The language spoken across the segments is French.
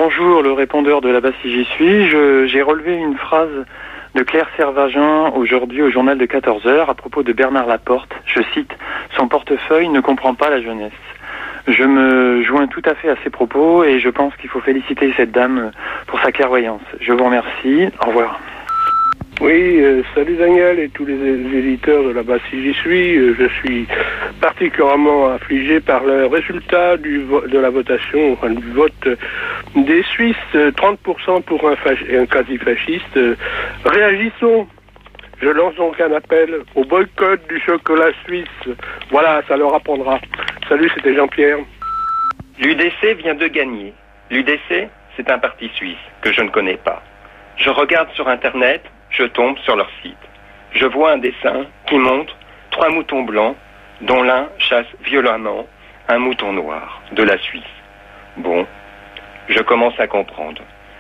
Bonjour, le répondeur de là-bas si j'y suis. J'ai relevé une phrase de Claire Servagin aujourd'hui au journal de 14h à propos de Bernard Laporte. Je cite, « Son portefeuille ne comprend pas la jeunesse ». Je me joins tout à fait à ces propos et je pense qu'il faut féliciter cette dame pour sa clairvoyance. Je vous remercie. Au revoir. Oui, salut Daniel et tous les éditeurs de là-bas si j'y suis. Je suis particulièrement affligé par le résultat de la votation, enfin du vote des Suisses, 30% pour un quasi-fasciste. Réagissons. Je lance donc un appel au boycott du chocolat suisse. Voilà, ça leur apprendra. Salut, c'était Jean-Pierre. L'UDC vient de gagner. L'UDC, c'est un parti suisse que je ne connais pas. Je regarde sur Internet, je tombe sur leur site. Je vois un dessin qui montre 3 moutons blancs, dont l'un chasse violemment un mouton noir de la Suisse. Bon, je commence à comprendre.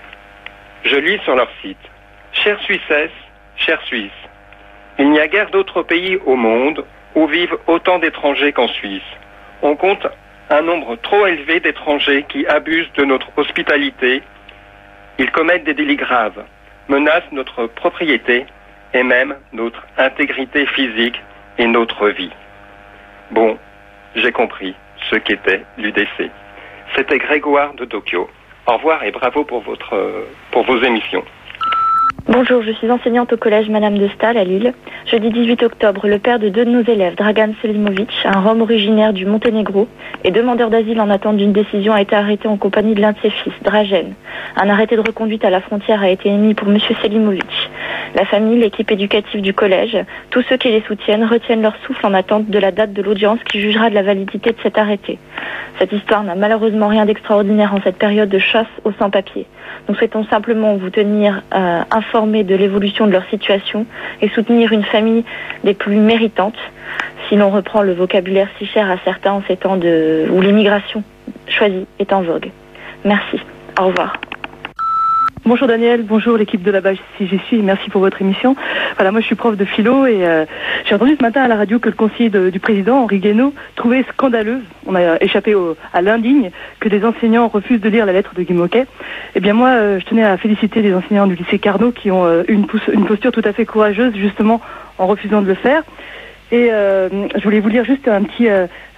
Je lis sur leur site. Chère Suissesse, chère Suisse, il n'y a guère d'autres pays au monde où vivent autant d'étrangers qu'en Suisse. On compte un nombre trop élevé d'étrangers qui abusent de notre hospitalité. Ils commettent des délits graves, menacent notre propriété et même notre intégrité physique et notre vie. Bon, j'ai compris ce qu'était l'UDC. C'était Grégoire de Tokyo. Au revoir et bravo pour vos émissions. Bonjour, je suis enseignante au collège Madame de Staël à Lille. Jeudi 18 octobre, le père de 2 de nos élèves, Dragan Selimovic, un Rome originaire du Monténégro et demandeur d'asile en attente d'une décision, a été arrêté en compagnie de l'un de ses fils, Dragan. Un arrêté de reconduite à la frontière a été émis pour M. Selimovic. La famille, l'équipe éducative du collège, tous ceux qui les soutiennent retiennent leur souffle en attente de la date de l'audience qui jugera de la validité de cet arrêté. Cette histoire n'a malheureusement rien d'extraordinaire en cette période de chasse aux sans-papiers. Nous souhaitons simplement vous tenir informés de l'évolution de leur situation et soutenir une famille des plus méritantes, si l'on reprend le vocabulaire si cher à certains en ces temps où l'immigration choisie est en vogue. Merci. Au revoir. Bonjour Daniel, bonjour l'équipe de là-bas si j'y suis, merci pour votre émission. Voilà, moi je suis prof de philo et j'ai entendu ce matin à la radio que le conseiller du président, Henri Guénaud, trouvait scandaleux, on a échappé à l'indigne, que des enseignants refusent de lire la lettre de Guy Môquet. Eh bien moi, je tenais à féliciter les enseignants du lycée Carnot qui ont une posture tout à fait courageuse justement en refusant de le faire. Et je voulais vous lire juste un petit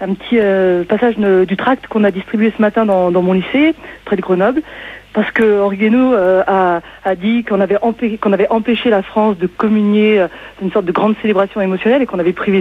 passage du tract qu'on a distribué ce matin dans mon lycée, près de Grenoble. Parce que Henri Guénaud a dit qu'on avait empêché la France de communier une sorte de grande célébration émotionnelle et qu'on avait privé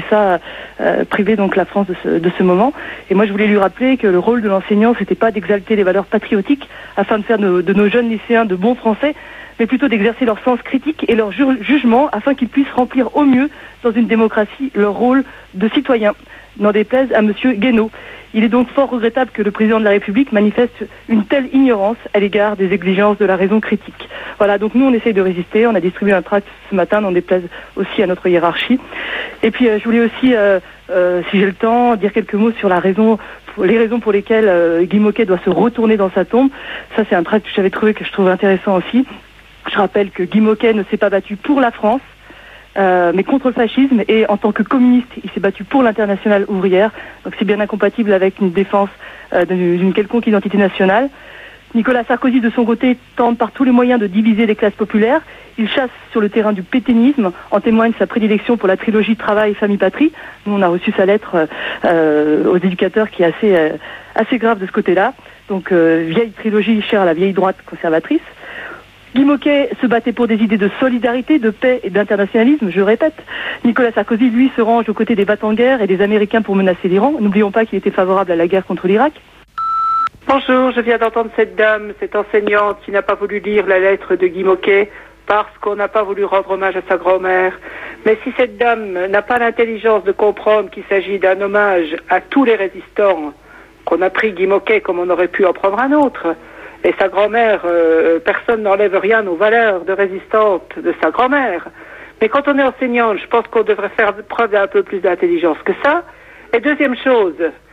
donc la France de ce moment. Et moi je voulais lui rappeler que le rôle de l'enseignant c'était pas d'exalter les valeurs patriotiques afin de faire de nos jeunes lycéens de bons Français, mais plutôt d'exercer leur sens critique et leur jugement afin qu'ils puissent remplir au mieux dans une démocratie leur rôle de citoyen. N'en déplaise à Monsieur Guénaud. Il est donc fort regrettable que le président de la République manifeste une telle ignorance à l'égard des exigences de la raison critique. Voilà, donc nous on essaye de résister, on a distribué un tract ce matin, n'en déplaise aussi à notre hiérarchie. Et puis je voulais aussi, si j'ai le temps, dire quelques mots sur les raisons pour lesquelles Guy Môquet doit se retourner dans sa tombe. Ça c'est un tract que j'avais trouvé, que je trouve intéressant aussi. Je rappelle que Guy Môquet ne s'est pas battu pour la France, mais contre le fascisme, et en tant que communiste, il s'est battu pour l'internationale ouvrière, donc c'est bien incompatible avec une défense d'une quelconque identité nationale. Nicolas Sarkozy, de son côté, tente par tous les moyens de diviser les classes populaires. Il chasse sur le terrain du pétainisme, en témoigne sa prédilection pour la trilogie travail, famille, patrie. Nous, on a reçu sa lettre aux éducateurs qui est assez grave de ce côté-là. Donc, vieille trilogie chère à la vieille droite conservatrice. Guy Môquet se battait pour des idées de solidarité, de paix et d'internationalisme, je répète. Nicolas Sarkozy, lui, se range aux côtés des battants-en-guerre et des Américains pour menacer l'Iran. N'oublions pas qu'il était favorable à la guerre contre l'Irak. Bonjour, je viens d'entendre cette dame, cette enseignante qui n'a pas voulu lire la lettre de Guy Môquet parce qu'on n'a pas voulu rendre hommage à sa grand-mère. Mais si cette dame n'a pas l'intelligence de comprendre qu'il s'agit d'un hommage à tous les résistants, qu'on a pris Guy Môquet comme on aurait pu en prendre un autre, et sa grand-mère, personne n'enlève rien aux valeurs de résistante de sa grand-mère. Mais quand on est enseignante, je pense qu'on devrait faire preuve d'un peu plus d'intelligence que ça. Et deuxième chose,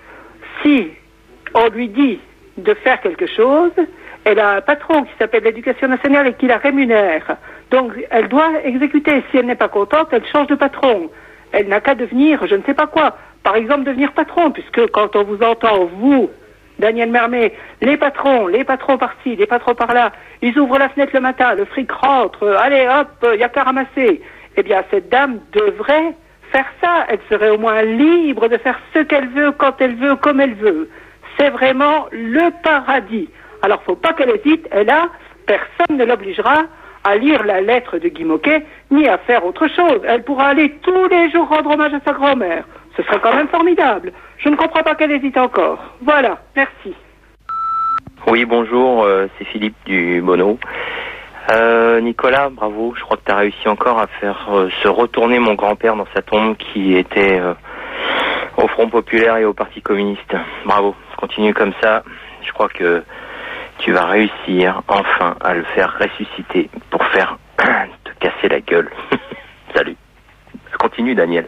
si on lui dit de faire quelque chose, elle a un patron qui s'appelle l'Éducation nationale et qui la rémunère. Donc elle doit exécuter. Si elle n'est pas contente, elle change de patron. Elle n'a qu'à devenir je ne sais pas quoi. Par exemple, devenir patron, puisque quand on vous entend, vous, Daniel Mermet, les patrons par-ci, les patrons par-là, ils ouvrent la fenêtre le matin, le fric rentre, allez hop, il n'y a qu'à ramasser. Eh bien, cette dame devrait faire ça. Elle serait au moins libre de faire ce qu'elle veut, quand elle veut, comme elle veut. C'est vraiment le paradis. Alors, faut pas qu'elle hésite, et là, personne ne l'obligera à lire la lettre de Guy Môquet, ni à faire autre chose. Elle pourra aller tous les jours rendre hommage à sa grand-mère. Ce serait quand même formidable. Je ne comprends pas qu'elle hésite encore. Voilà, merci. Oui, bonjour, c'est Philippe du Bonneau. Nicolas, bravo, je crois que tu as réussi encore à faire se retourner mon grand-père dans sa tombe qui était au Front Populaire et au Parti Communiste. Bravo, continue comme ça. Je crois que tu vas réussir enfin à le faire ressusciter pour faire te casser la gueule. Salut. Continue, Daniel.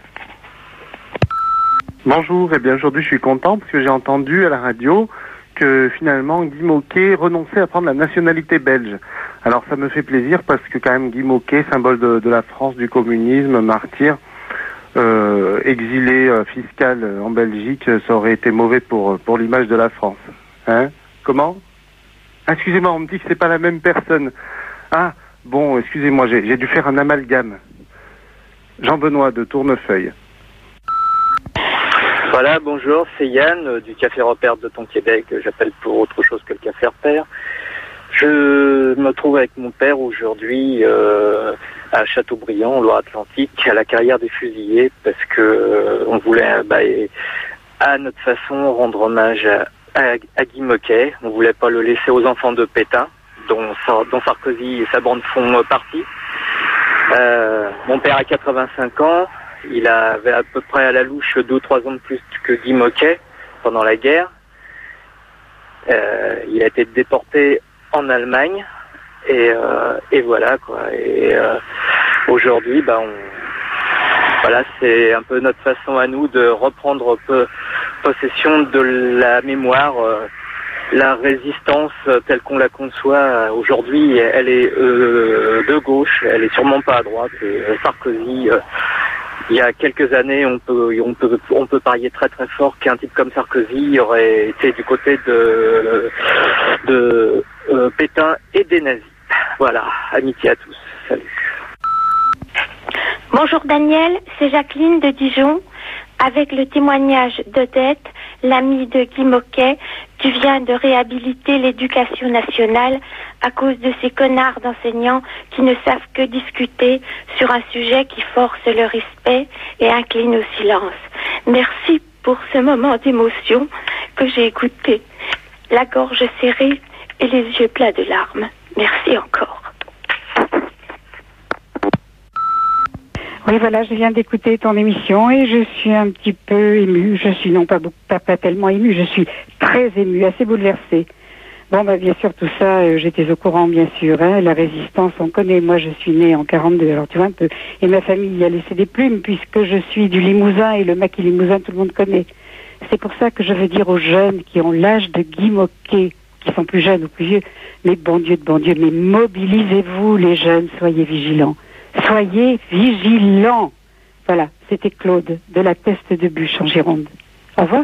Bonjour, et bien aujourd'hui je suis content parce que j'ai entendu à la radio que finalement Guy Môquet renonçait à prendre la nationalité belge. Alors ça me fait plaisir parce que quand même Guy Môquet, symbole de la France, du communisme, martyr, exilé fiscal en Belgique, ça aurait été mauvais pour l'image de la France. Hein? Comment? Excusez-moi, on me dit que c'est pas la même personne. Ah, bon, excusez-moi, j'ai dû faire un amalgame. Jean-Benoît de Tournefeuille. Voilà, bonjour, c'est Yann du Café Repère de Québec. J'appelle pour autre chose que le Café Repère. Je me trouve avec mon père aujourd'hui à Châteaubriand, en Loire-Atlantique, à la carrière des fusillés, parce que on voulait, à notre façon, rendre hommage à Guy Môquet. On voulait pas le laisser aux enfants de Pétain, dont Sarkozy et sa bande font partie. Mon père a 85 ans. Il avait à peu près à la louche 2 ou 3 ans de plus que Guy Môquet pendant la guerre. Il a été déporté en Allemagne et voilà quoi. Et aujourd'hui, voilà, c'est un peu notre façon à nous de reprendre possession de la mémoire. La résistance telle qu'on la conçoit aujourd'hui, elle est de gauche, elle est sûrement pas à droite. Et Sarkozy, il y a quelques années, on peut parier très très fort qu'un type comme Sarkozy aurait été du côté de Pétain et des nazis. Voilà, amitié à tous. Salut. Bonjour Daniel, c'est Jacqueline de Dijon. Avec le témoignage d'Odette, l'amie de Guy Môquet, tu viens de réhabiliter l'éducation nationale à cause de ces connards d'enseignants qui ne savent que discuter sur un sujet qui force le respect et incline au silence. Merci pour ce moment d'émotion que j'ai écouté, la gorge serrée et les yeux pleins de larmes. Merci encore. Oui, voilà, je viens d'écouter ton émission et je suis un petit peu émue. Je suis non pas tellement émue, je suis très émue, assez bouleversée. Bon, bien sûr, tout ça, j'étais au courant, bien sûr. Hein, la résistance, on connaît. Moi, je suis née en 42, alors tu vois un peu. Et ma famille y a laissé des plumes puisque je suis du Limousin et le maquis Limousin, tout le monde connaît. C'est pour ça que je veux dire aux jeunes qui ont l'âge de Guy Môquet, qui sont plus jeunes ou plus vieux, mais bon Dieu, mais mobilisez-vous, les jeunes, soyez vigilants. Soyez vigilants. Voilà, c'était Claude de la Teste de Bûche en Gironde. Au revoir.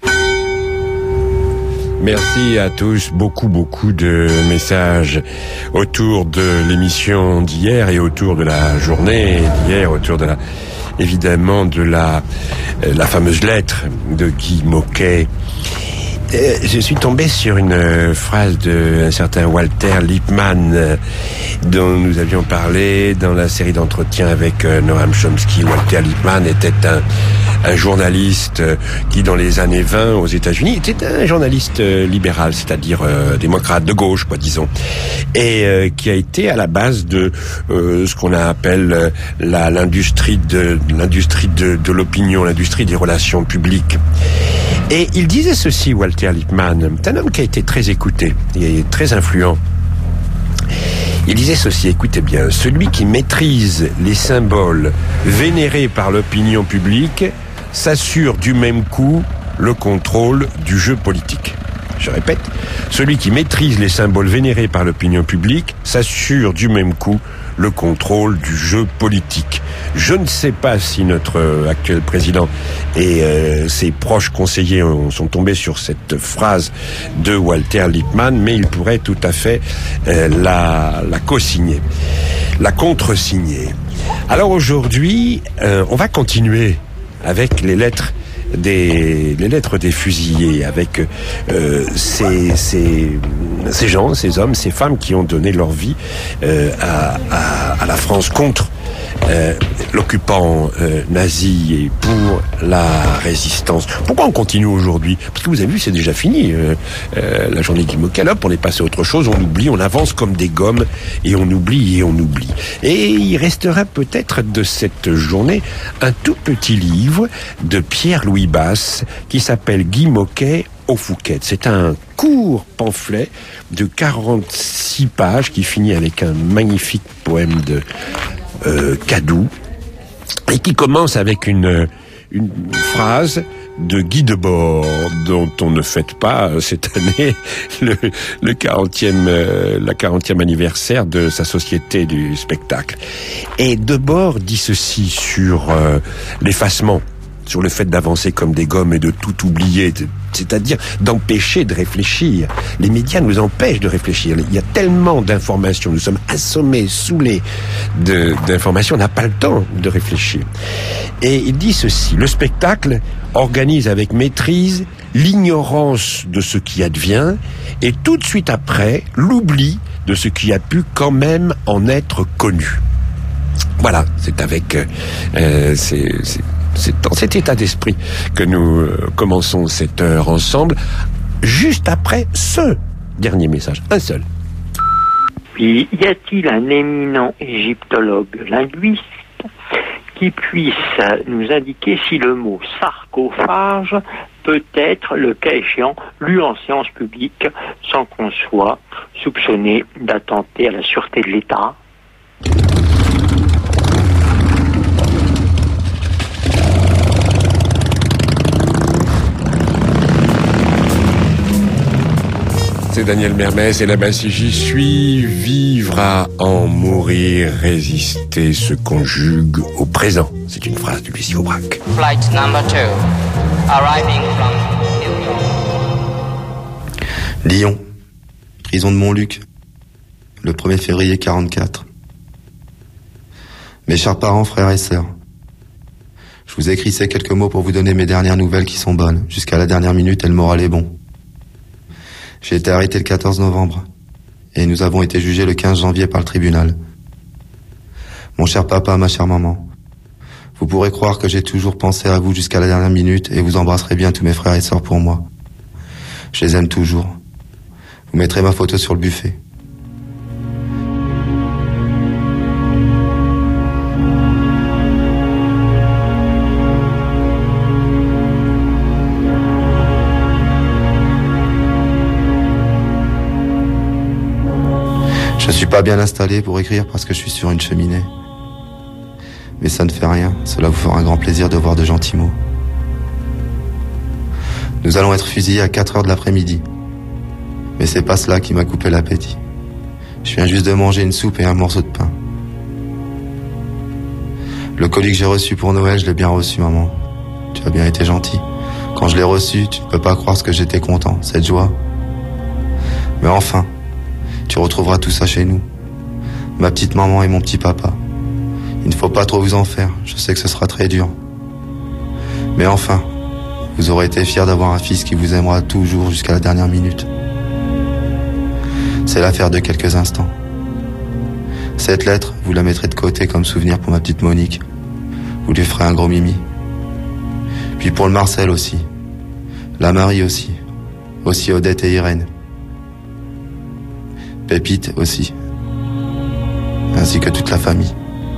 Merci à tous, beaucoup de messages autour de l'émission d'hier et autour de la journée d'hier, autour de évidemment de la fameuse lettre de Guy Môquet. Je suis tombé sur une phrase d'un certain Walter Lippmann dont nous avions parlé dans la série d'entretiens avec Noam Chomsky. Walter Lippmann était un journaliste qui, dans les années 20 aux États-Unis, était un journaliste libéral, c'est-à-dire démocrate de gauche, disons, et qui a été à la base de ce qu'on appelle l'industrie de l'opinion, l'industrie des relations publiques. Et il disait ceci, Walter Lippmann, c'est un homme qui a été très écouté et très influent. Il disait ceci, écoutez bien, celui qui maîtrise les symboles vénérés par l'opinion publique s'assure du même coup le contrôle du jeu politique. je répète, celui qui maîtrise les symboles vénérés par l'opinion publique s'assure du même coup le contrôle du jeu politique. Je ne sais pas si notre actuel président et ses proches conseillers sont tombés sur cette phrase de Walter Lippmann, mais il pourrait tout à fait la co-signer, la contre-signer. Alors aujourd'hui, on va continuer avec les lettres des fusillés, avec ces gens, ces hommes, ces femmes qui ont donné leur vie à la France contre l'occupant nazi et pour la résistance. Pourquoi on continue aujourd'hui? Parce que vous avez vu, c'est déjà fini. La journée Guy Môquet, hop, on est passé à autre chose, on oublie, on avance comme des gommes et on oublie et on oublie. Et il restera peut-être de cette journée un tout petit livre de Pierre-Louis Basse qui s'appelle Guy Môquet au Fouquet. C'est un court pamphlet de 46 pages qui finit avec un magnifique poème de Cadou et qui commence avec une phrase de Guy Debord, dont on ne fête pas cette année la 40e anniversaire de sa société du spectacle. Et Debord dit ceci sur l'effacement, sur le fait d'avancer comme des gommes et de tout oublier, c'est-à-dire d'empêcher de réfléchir. Les médias nous empêchent de réfléchir. Il y a tellement d'informations, nous sommes assommés, saoulés d'informations, on n'a pas le temps de réfléchir. Et il dit ceci: le spectacle organise avec maîtrise l'ignorance de ce qui advient et tout de suite après l'oubli de ce qui a pu quand même en être connu. Voilà, c'est avec c'est dans cet état d'esprit que nous commençons cette heure ensemble, juste après ce dernier message, un seul. Puis, y a-t-il un éminent égyptologue linguiste qui puisse nous indiquer si le mot sarcophage peut être, le cas échéant, lu en séance publique sans qu'on soit soupçonné d'attenter à la sûreté de l'État? C'est Daniel Mermès et là-bas si j'y suis, vivre à en mourir, résister se conjugue au présent. C'est une phrase de Lucie Aubrac. Flight number 2, arriving from Lyon, prison de Montluc, le 1er février 44. Mes chers parents, frères et sœurs, je vous écris ces quelques mots pour vous donner mes dernières nouvelles qui sont bonnes. Jusqu'à la dernière minute, et le moral est bon. J'ai été arrêté le 14 novembre et nous avons été jugés le 15 janvier par le tribunal. Mon cher papa, ma chère maman, vous pourrez croire que j'ai toujours pensé à vous jusqu'à la dernière minute et vous embrasserez bien tous mes frères et sœurs pour moi. Je les aime toujours. Vous mettrez ma photo sur le buffet. Je suis pas bien installé pour écrire parce que je suis sur une cheminée. Mais ça ne fait rien, cela vous fera un grand plaisir de voir de gentils mots. Nous allons être fusillés à 4h de l'après-midi. Mais c'est pas cela qui m'a coupé l'appétit. Je viens juste de manger une soupe et un morceau de pain. Le colis que j'ai reçu pour Noël, je l'ai bien reçu, maman. Tu as bien été gentil. Quand je l'ai reçu, tu ne peux pas croire ce que j'étais content, cette joie. Mais enfin, tu retrouveras tout ça chez nous. Ma petite maman et mon petit papa. Il ne faut pas trop vous en faire, je sais que ce sera très dur. Mais enfin, vous aurez été fiers d'avoir un fils qui vous aimera toujours jusqu'à la dernière minute. C'est l'affaire de quelques instants. Cette lettre, vous la mettrez de côté comme souvenir pour ma petite Monique. Vous lui ferez un gros mimi. Puis pour le Marcel aussi. La Marie aussi. Aussi Odette et Irène. Pépite aussi, ainsi que toute la famille.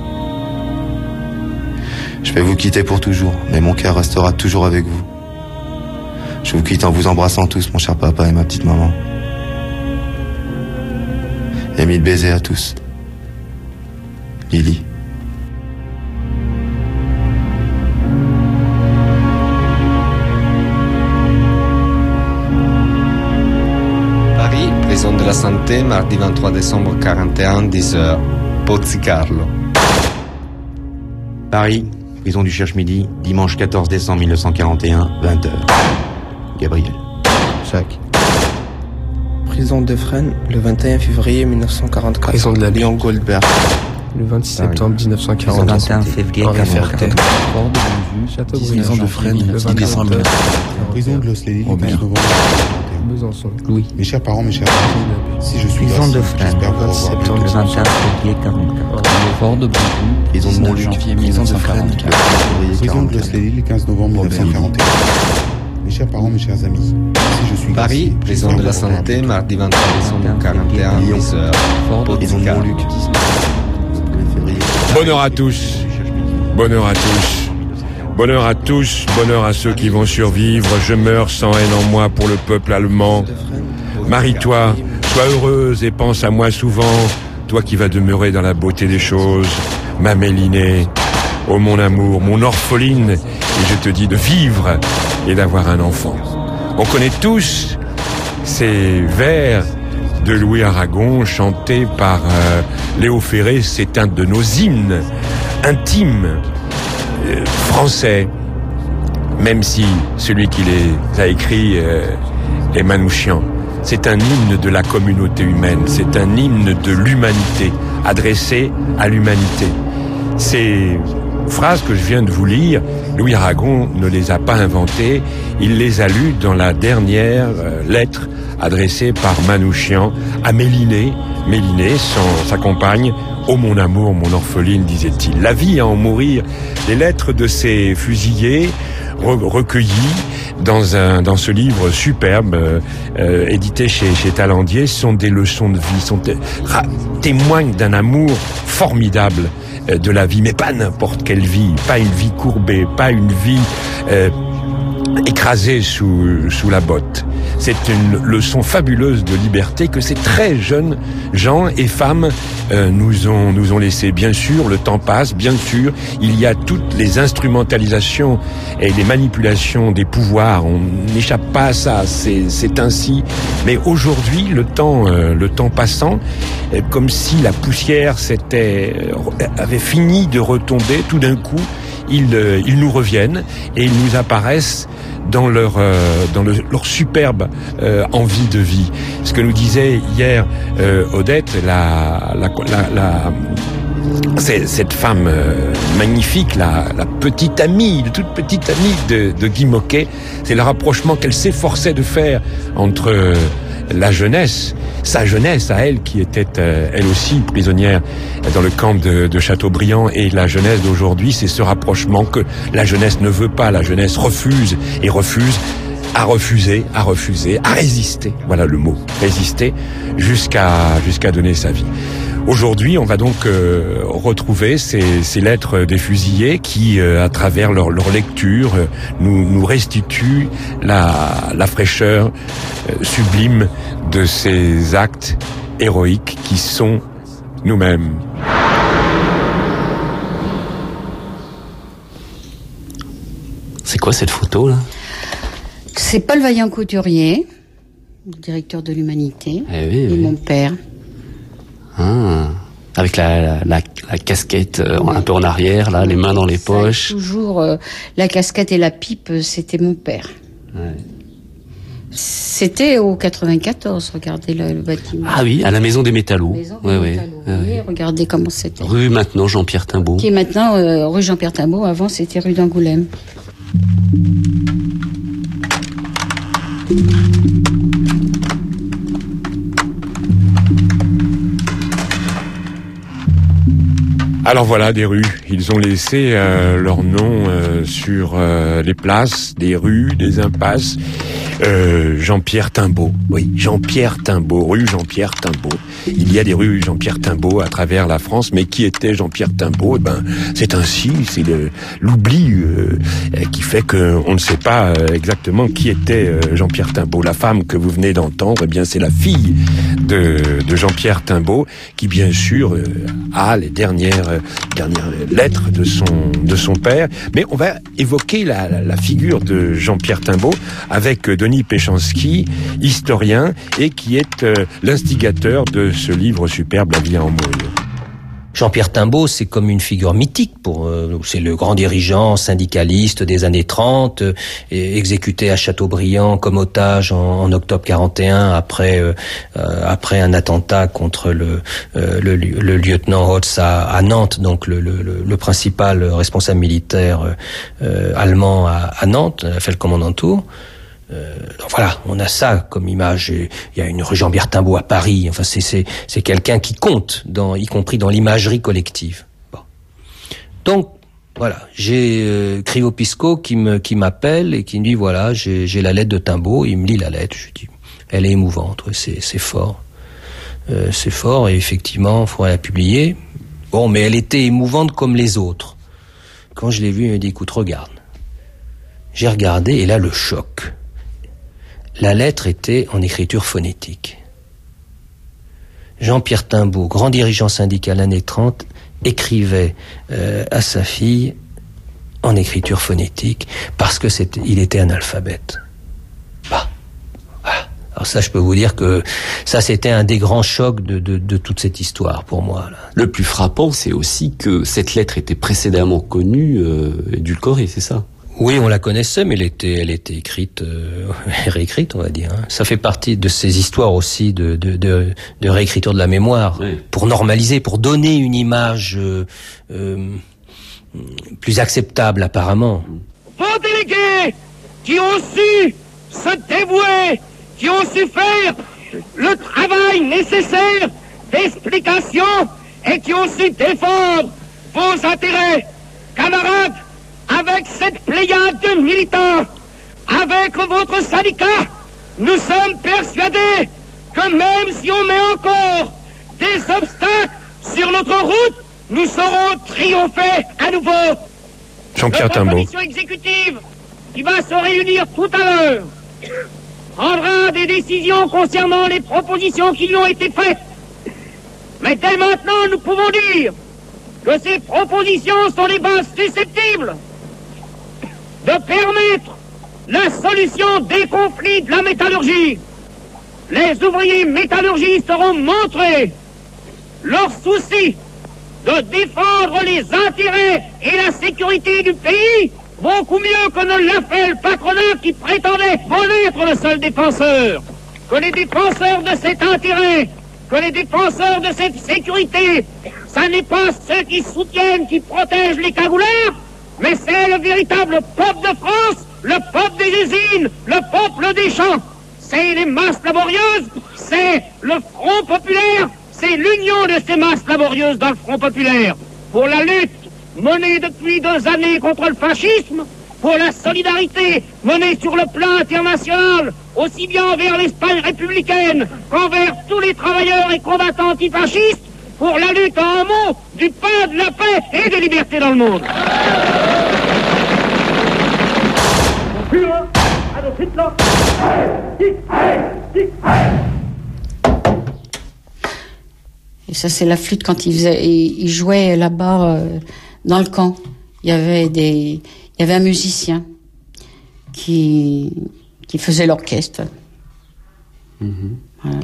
Je vais vous quitter pour toujours, mais mon cœur restera toujours avec vous. Je vous quitte en vous embrassant tous, mon cher papa et ma petite maman. Et mille baisers à tous. Lily. Prison de la Santé, mardi 23 décembre 41, 10h. Pozzicarlo. Paris, prison du Cherche-Midi, dimanche 14 décembre 1941, 20h. Gabriel. Jacques. Prison de Fresnes, le 21 février 1944. Prison de la Lyon Goldberg. Le 26 septembre 1940. 21 février 1944. Port de Bonjus, Châteaubriand. Prison de Fresnes, le 20 décembre 1944. Prison de Los-les-Lys, le 15 novembre. Besançon. Louis. Mes chers parents, mes chers enfants, si je suis Prison là, de Fresnes, j'espère le 26 septembre 1944. février 44. Port de Bonjus. Prison de Montluc. Prison de Fresnes. Prison de Los-les-Lys, le 15 novembre 1941. Mes chers parents, mes chers amis, si je suis Paris, là, prison de la Santé, mardi 23 décembre 41, 10h. Prison de Montluc. Bonheur à tous. Bonheur à tous. Bonheur à tous, bonheur à ceux qui vont survivre. Je meurs sans haine en moi pour le peuple allemand. Marie-toi, sois heureuse et pense à moi souvent, toi qui vas demeurer dans la beauté des choses. Ma Mélinée, oh mon amour, mon orpheline, et je te dis de vivre et d'avoir un enfant. On connaît tous ces vers de Louis Aragon chantés par Léo Ferré. C'est un de nos hymnes intimes français, même si celui qui les a écrits est Manouchian. C'est un hymne de la communauté humaine, c'est un hymne de l'humanité, adressé à l'humanité. Ces phrases que je viens de vous lire, Louis Aragon ne les a pas inventées, il les a lues dans la dernière lettre adressée par Manouchian à Mélinée, sa compagne. Oh mon amour, mon orpheline, disait-il. La vie à en mourir. Les lettres de ces fusillés recueillies dans ce livre superbe édité chez Talandier sont des leçons de vie, témoignent d'un amour formidable de la vie, mais pas n'importe quelle vie, pas une vie courbée, pas une vie écrasée sous la botte. C'est une leçon fabuleuse de liberté que ces très jeunes gens et femmes nous ont laissé. Bien sûr, le temps passe, bien sûr, il y a toutes les instrumentalisations et les manipulations des pouvoirs. On n'échappe pas à ça, c'est ainsi. Mais aujourd'hui, le temps passant, comme si la poussière avait fini de retomber, tout d'un coup, ils nous reviennent et ils nous apparaissent dans leur superbe envie de vie. Ce que nous disait hier Odette, cette femme magnifique, la petite amie, la toute petite amie de Guy Moquet, c'est le rapprochement qu'elle s'efforçait de faire entre la jeunesse, sa jeunesse à elle, qui était elle aussi prisonnière dans le camp de Châteaubriand, et la jeunesse d'aujourd'hui, c'est ce rapprochement que la jeunesse ne veut pas, la jeunesse refuse, à résister, voilà le mot, résister, jusqu'à donner sa vie. Aujourd'hui, on va donc retrouver ces lettres des fusillés qui, à travers leur lecture, nous restituent la fraîcheur sublime de ces actes héroïques qui sont nous-mêmes. C'est quoi cette photo là ? C'est Paul Vaillant-Couturier, directeur de l'Humanité, et mon père. Ah, avec la casquette un peu en arrière, là, les mains dans les poches. Toujours la casquette et la pipe, c'était mon père. Ouais. C'était au 94, regardez le bâtiment. Ah oui, à la Maison des Métallos. Regardez comment c'était. Rue maintenant Jean-Pierre Timbaud. Qui est maintenant rue Jean-Pierre Timbaud, avant c'était rue d'Angoulême. Alors voilà, des rues. Ils ont laissé leur nom sur les places, des rues, des impasses. Jean-Pierre Timbaud. Oui, Jean-Pierre Timbaud, rue Jean-Pierre Timbaud. Il y a des rues Jean-Pierre Timbaud à travers la France, mais qui était Jean-Pierre Timbaud ? Eh ben, c'est ainsi, c'est l'oubli qui fait qu'on ne sait pas exactement qui était Jean-Pierre Timbaud. La femme que vous venez d'entendre, eh bien, c'est la fille de Jean-Pierre Timbaud, qui bien sûr a les dernières lettres de son père. Mais on va évoquer la figure de Jean-Pierre Timbaud avec Denis Péchanski, historien, et qui est l'instigateur de ce livre superbe, La vie en moule. Jean-Pierre Timbaud, c'est comme une figure mythique c'est le grand dirigeant syndicaliste des années 30, exécuté à Chateaubriand comme otage en octobre 41 après un attentat contre le lieutenant Hotz à Nantes, donc le principal responsable militaire allemand à Nantes, a fait le commandant de Tours. Voilà, on a ça comme image. Il y a une rue Jean-Pierre Timbaud à Paris. Enfin, c'est quelqu'un qui compte, y compris dans l'imagerie collective. Bon. Donc, voilà, j'ai Crivo Pisco qui m'appelle et qui me dit voilà, j'ai la lettre de Timbaud. Il me lit la lettre. Je dis, elle est émouvante. Ouais, c'est fort. C'est fort et effectivement, il faudrait la publier. Bon, mais elle était émouvante comme les autres. Quand je l'ai vue, il m'a dit écoute, regarde. J'ai regardé et là, le choc. La lettre était en écriture phonétique. Jean-Pierre Timbaud, grand dirigeant syndical années 30, écrivait à sa fille en écriture phonétique parce que il était analphabète. Bah, voilà. Alors ça, je peux vous dire que ça, c'était un des grands chocs de toute cette histoire pour moi. Là. Le plus frappant, c'est aussi que cette lettre était précédemment connue, édulcorée, c'est ça ? Oui, on la connaissait, mais elle était écrite, réécrite, on va dire. Ça fait partie de ces histoires aussi de réécriture de la mémoire, oui. Pour normaliser, pour donner une image plus acceptable, apparemment. Vos délégués qui ont su se dévouer, qui ont su faire le travail nécessaire d'explication et qui ont su défendre vos intérêts, camarades. Avec cette pléiade de militants, avec votre syndicat, nous sommes persuadés que même si on met encore des obstacles sur notre route, nous saurons triompher à nouveau. Jean-Pierre Timbaud. La commission exécutive qui va se réunir tout à l'heure prendra des décisions concernant les propositions qui lui ont été faites. Mais dès maintenant, nous pouvons dire que ces propositions sont des bases susceptibles de permettre la solution des conflits de la métallurgie. Les ouvriers métallurgistes auront montré leur souci de défendre les intérêts et la sécurité du pays beaucoup mieux que ne l'a fait le patronat qui prétendait en être le seul défenseur. Que les défenseurs de cet intérêt, que les défenseur de cette sécurité, ça n'est pas ceux qui soutiennent, qui protègent les cagouleurs, mais c'est le véritable peuple de France, le peuple des usines, le peuple des champs. C'est les masses laborieuses, c'est le Front populaire, c'est l'union de ces masses laborieuses dans le Front populaire. Pour la lutte menée depuis 2 années contre le fascisme, pour la solidarité menée sur le plan international, aussi bien envers l'Espagne républicaine qu'envers tous les travailleurs et combattants antifascistes, pour la lutte en un mot du pain, de la paix et des libertés dans le monde. Et ça, c'est la flûte quand il jouait là-bas dans le camp. Il y avait un musicien qui faisait l'orchestre. Voilà.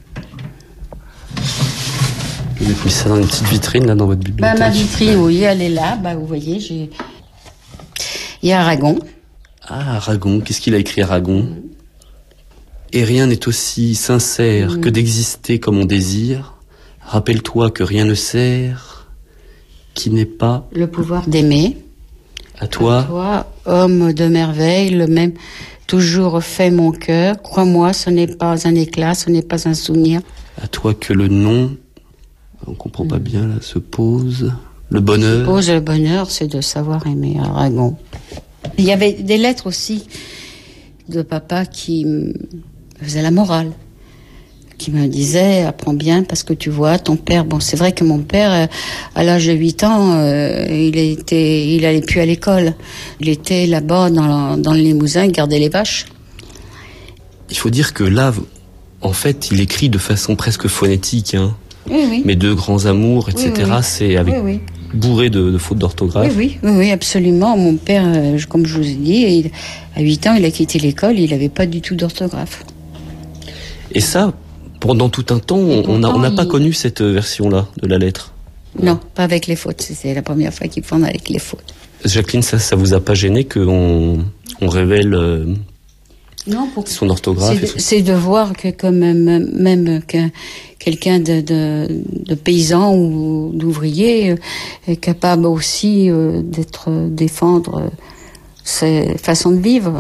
Vous avez mis ça dans une petite vitrine, là, dans votre bibliothèque. Ma vitrine, oui, elle est là. Vous voyez, il y a Aragon. Ah, Aragon. Qu'est-ce qu'il a écrit, Aragon ? Et rien n'est aussi sincère que d'exister comme on désire. Rappelle-toi que rien ne sert, qui n'est pas... Le pouvoir d'aimer. À toi. À toi, homme de merveille, le même... Toujours fait mon cœur. Crois-moi, ce n'est pas un éclat, ce n'est pas un souvenir. À toi que le nom... On comprend pas bien, là, se pose. Le bonheur. Se pose le bonheur, c'est de savoir aimer, Aragon. Il y avait des lettres aussi de papa qui me faisait la morale, qui me disait apprends bien parce que tu vois ton père. Bon, c'est vrai que mon père, à l'âge de 8 ans, il allait plus à l'école. Il était là-bas dans le Limousin, il gardait les vaches. Il faut dire que là, en fait, il écrit de façon presque phonétique. Hein. Oui. Mes deux grands amours, etc. Oui. C'est avec bourré de fautes d'orthographe. Oui, absolument. Mon père, comme je vous ai dit, à 8 ans, il a quitté l'école, il n'avait pas du tout d'orthographe. Et ça, pendant tout un temps, on n'a pas connu cette version-là de la lettre. Non, pas avec les fautes. C'est la première fois qu'il prend avec les fautes. Jacqueline, ça vous a pas gêné qu'on révèle son orthographe? C'est de voir que quand même quelqu'un de paysan ou d'ouvrier est capable aussi défendre ses façons de vivre.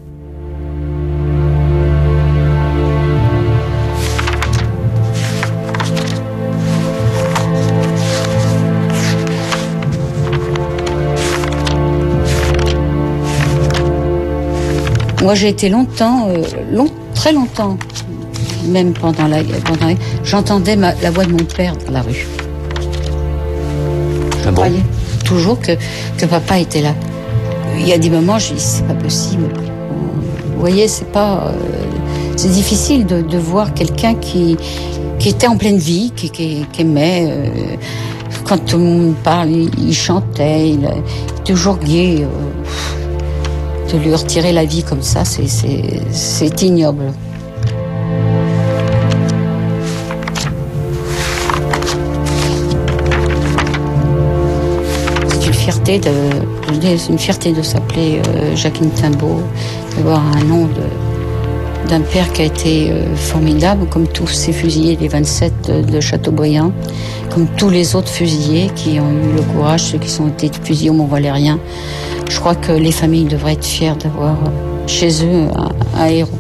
Moi, j'ai été très longtemps, même pendant j'entendais la voix de mon père dans la rue. Je croyais toujours que papa était là. Il y a des moments, je dis, c'est pas possible. Vous voyez, c'est difficile de voir quelqu'un qui était en pleine vie, qui aimait. Quand tout le monde parle, il chantait, il est toujours gai. De lui retirer la vie comme ça, c'est ignoble. C'est une fierté de s'appeler Jacqueline Timbaud, d'avoir un nom d'un père qui a été formidable, comme tous ces fusillés des 27 de Châteaubriand, comme tous les autres fusillés qui ont eu le courage, ceux qui ont été fusillés au Mont-Valérien. Je crois que les familles devraient être fières d'avoir chez eux un héros.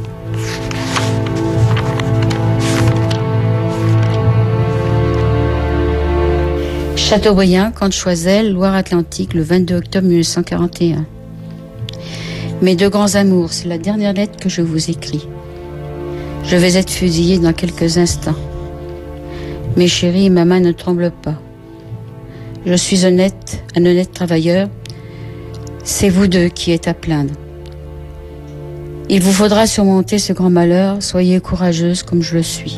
Châteaubriand, Camp de Choiseul, Loire-Atlantique, le 22 octobre 1941. Mes deux grands amours, c'est la dernière lettre que je vous écris. Je vais être fusillée dans quelques instants. Mes chéris, ma main ne tremble pas. Je suis un honnête travailleur. C'est vous deux qui êtes à plaindre. Il vous faudra surmonter ce grand malheur. Soyez courageuse comme je le suis.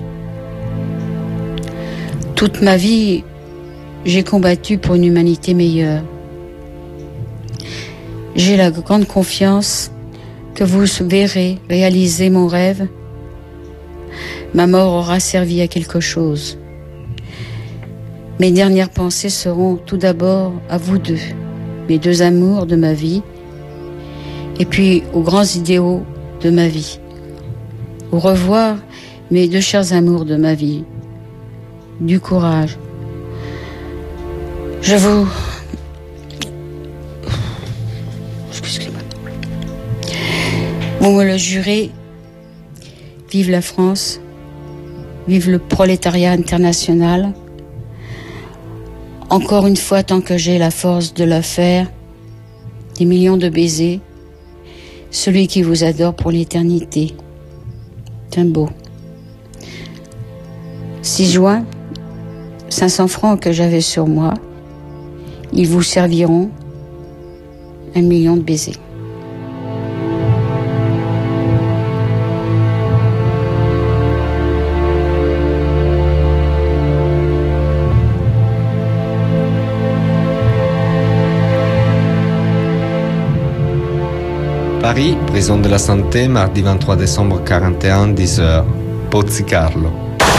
Toute ma vie, j'ai combattu pour une humanité meilleure. J'ai la grande confiance que vous verrez réaliser mon rêve. Ma mort aura servi à quelque chose. Mes dernières pensées seront tout d'abord à vous deux, mes deux amours de ma vie, et puis aux grands idéaux de ma vie. Au revoir, mes deux chers amours de ma vie. Du courage. Excusez-moi. Vous me le jurez, vive la France, vive le prolétariat international. Encore une fois, tant que j'ai la force de le faire, des millions de baisers, celui qui vous adore pour l'éternité. Timbaud. 6 juin, 500 francs que j'avais sur moi, ils vous serviront 1 million de baisers. Paris, prison de la Santé, mardi 23 décembre 41, 10h. Pozzicarlo.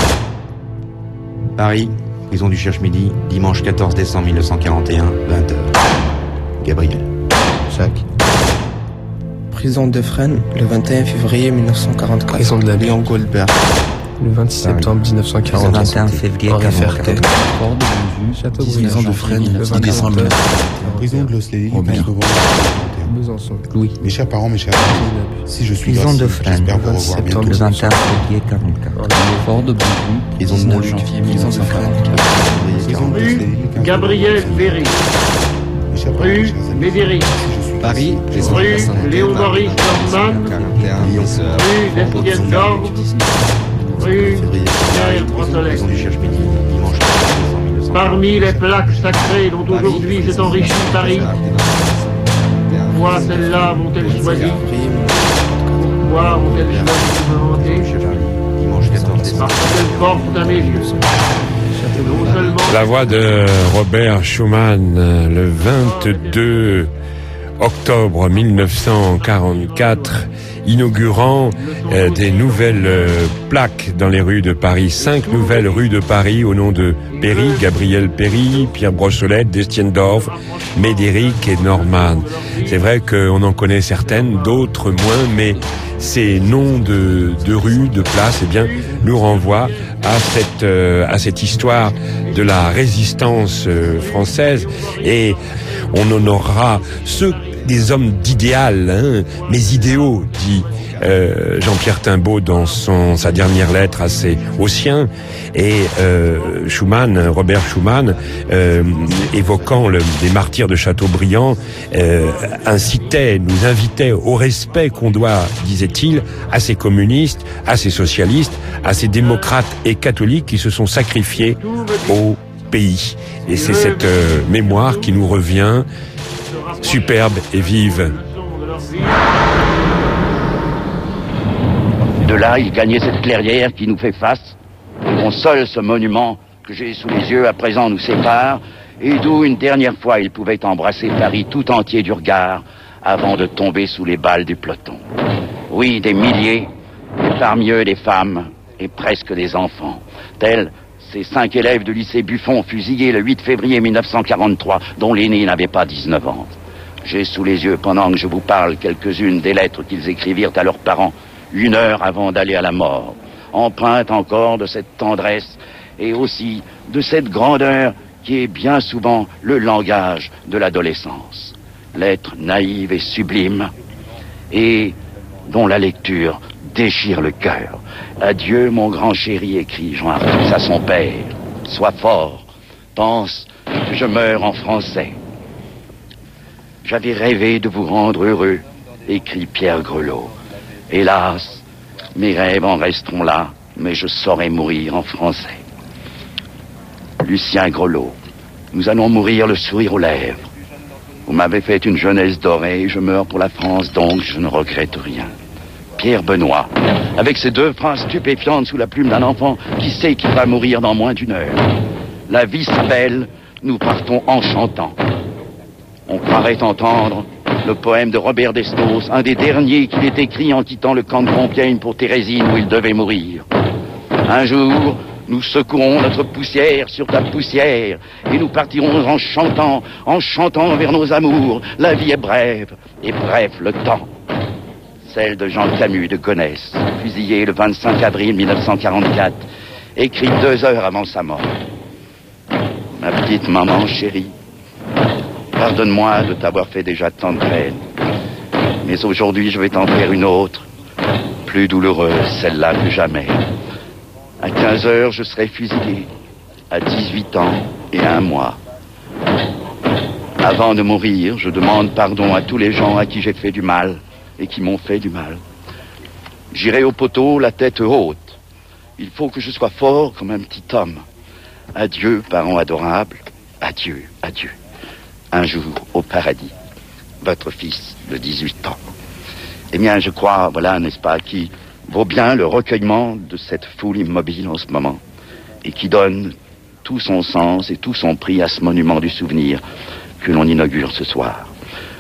Paris, prison du Cherche-Midi, dimanche 14 décembre 1941, 20h. Gabriel. Jacques. Prison de Fresnes, le 21 février 1944. Prison de la Léon Goldberg. Le 26 septembre 1940. 21 février 1944. Port de Bonjus, Châteaubriand. Prison de Fresnes, le 20 décembre. Prison de L'Oslélie, le 15 novembre. Besançon. Louis. Mes chers parents, mes chers amis, si je suis Prison grâce, de Fresnes, j'espère vous revoir bientôt. le 21 février 44. Port de Bonjus. Prison de Montluc. Prison de Fresnes. Rue Gabriel Véry. Rue Médéric. Paris, prison de la Rue Santé, Léon mardi Maurice 23 Norman. décembre 41, 10h. Rue d'Estienne d'Orbe. Rue Pierre Brossolet. Prison du Cherche-Midi, dimanche 14 décembre 1941. Parmi les plaques sacrées dont aujourd'hui s'est enrichi Paris, pourquoi celles-là m'ont-elles choisi? Pourquoi m'ont-elles choisi d'inventer? La voix de Robert Schumann, le 22 octobre 1944, inaugurant des nouvelles plaques dans les rues de Paris. 5 nouvelles rues de Paris au nom de Péry, Gabriel Péry, Pierre Brossolette, Destiendorf, Médéric et Norman. C'est vrai qu'on en connaît certaines, d'autres moins, mais ces noms de rues, de places, eh bien, nous renvoient à cette histoire de la résistance française, et on honorera ceux des hommes d'idéal, mais idéaux, dit Jean-Pierre Timbaud dans sa dernière lettre aux siens, et Robert Schumann, évoquant les martyrs de Chateaubriand, nous invitait au respect qu'on doit, disait-il, à ces communistes, à ces socialistes, à ces démocrates et catholiques qui se sont sacrifiés au pays. Et c'est cette mémoire qui nous revient, superbe et vive. De là, il gagnait cette clairière qui nous fait face, dont seul ce monument que j'ai sous les yeux à présent nous sépare, et d'où une dernière fois il pouvait embrasser Paris tout entier du regard avant de tomber sous les balles du peloton. Oui, des milliers, et parmi eux des femmes et presque des enfants, tels ces 5 élèves du lycée Buffon fusillés le 8 février 1943, dont l'aîné n'avait pas 19 ans. J'ai sous les yeux, pendant que je vous parle, quelques-unes des lettres qu'ils écrivirent à leurs parents 1 heure avant d'aller à la mort, empreintes encore de cette tendresse et aussi de cette grandeur qui est bien souvent le langage de l'adolescence. Lettres naïves et sublimes, et dont la lecture déchire le cœur. Adieu, mon grand chéri, écrit Jean Arthus à son père. Sois fort, pense que je meurs en français. J'avais rêvé de vous rendre heureux, écrit Pierre Grelot. Hélas, mes rêves en resteront là, mais je saurai mourir en français. Lucien Grelot, nous allons mourir le sourire aux lèvres. Vous m'avez fait une jeunesse dorée, je meurs pour la France, donc je ne regrette rien. Pierre Benoît, avec ces 2 phrases stupéfiantes sous la plume d'un enfant qui sait qu'il va mourir dans moins d'1 heure. La vie s'appelle, nous partons en chantant. On croirait entendre le poème de Robert Desnos, un des derniers qu'il ait écrit en quittant le camp de Compiègne pour Thérésine où il devait mourir. Un jour, nous secouerons notre poussière sur ta poussière et nous partirons en chantant vers nos amours. La vie est brève et bref le temps. Celle de Jean Camus de Gonesse, fusillé le 25 avril 1944, écrit 2 heures avant sa mort. Ma petite maman chérie, pardonne-moi de t'avoir fait déjà tant de peine. Mais aujourd'hui, je vais t'en faire une autre, plus douloureuse, celle-là que jamais. À 15 heures, je serai fusillé, à 18 ans et 1 mois. Avant de mourir, je demande pardon à tous les gens à qui j'ai fait du mal et qui m'ont fait du mal. J'irai au poteau, la tête haute. Il faut que je sois fort comme un petit homme. Adieu, parents adorables. Adieu, adieu. Un jour au paradis, votre fils de 18 ans. Eh bien, je crois, voilà, n'est-ce pas, qui vaut bien le recueillement de cette foule immobile en ce moment, et qui donne tout son sens et tout son prix à ce monument du souvenir que l'on inaugure ce soir.